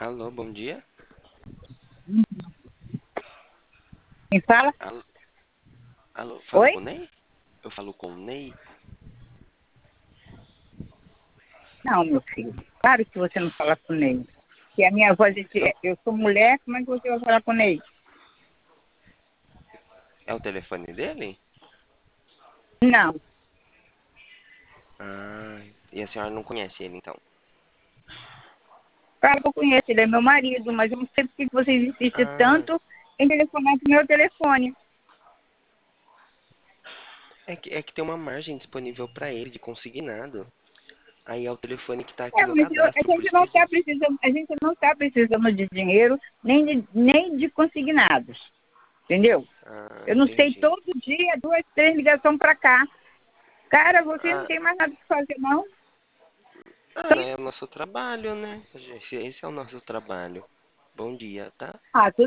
Alô, bom dia. Quem fala? Alô, alô, falo Oi? com o Ney? Eu falo com o Ney? Não, meu filho. Claro que você não fala com o Ney. Que a minha voz é Eu- eu sou mulher, como é que você vai falar com o Ney? É o telefone dele? Não. Ah, e a senhora não conhece ele, então? Claro que eu conheço, ele é meu marido, mas eu não sei por que vocês insistem Ah, tanto em telefonar pro meu telefone. é que tem uma margem disponível pra ele de consignado. Aí é o telefone que tá aqui É, no mas cadastro, a por gente isso que não eu está disse. precisando, a gente não está precisando de dinheiro, nem de consignados. Entendeu? Ah, Eu não sei, entendi. todo dia, duas, três ligações para cá. Cara, você não Ah, tem mais nada que fazer, não? é o nosso trabalho, né? Esse é o nosso trabalho. Bom dia, tá? Ah,